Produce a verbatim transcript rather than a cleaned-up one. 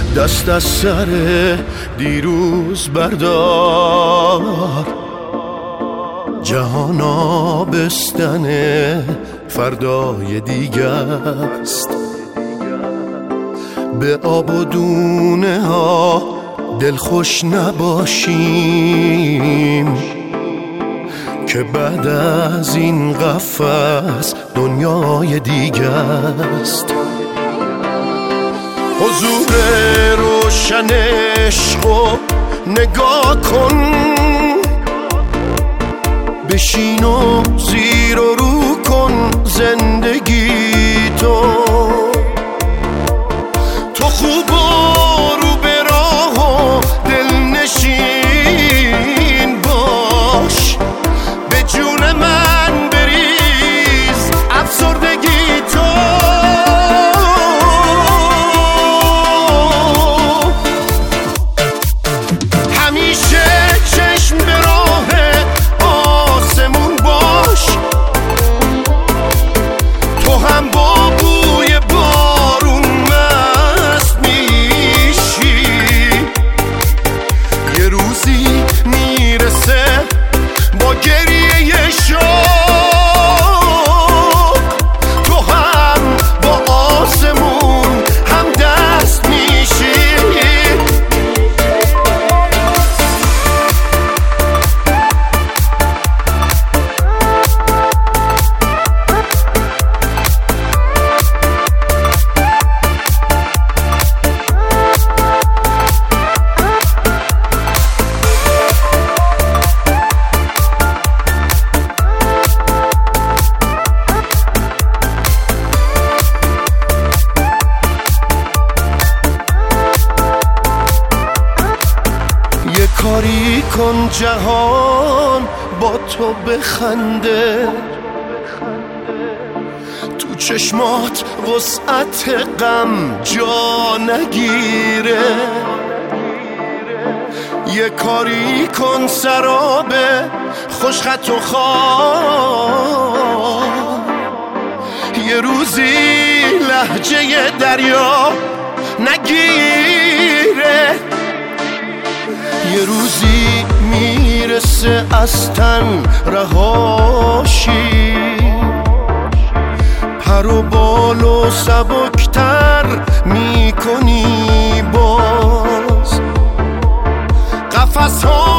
دست از سر دیروز بردار، جهان آبستن فردای دیگه است. به آب و دونه ها دلخوش نباشیم که بعد از این قفس دنیای دیگه است. حضور روشن عشقو نگاه کن، بشین و زیر و رو کن زندگی تو. تو خوب و رو به راه و دلنشین باش، به جون من بریز افسردگی تو. همیشه چشم به راه آسمون باش، تو هم با بوی بارون مست میشی. یه روزی میرسه با گریه شوق، تو هم با آسمون هم دست میشی. یه کاری کن جهان با تو بخنده، تو چشمات وسعت غم جا نگیره. یه کاری کن سراب خوشخط و خواب، یه روزی لهجه دریا نگیره. یه روزی میرسه از تن رهاشی، پر و بال و سبکتر میکنی باز قفس ها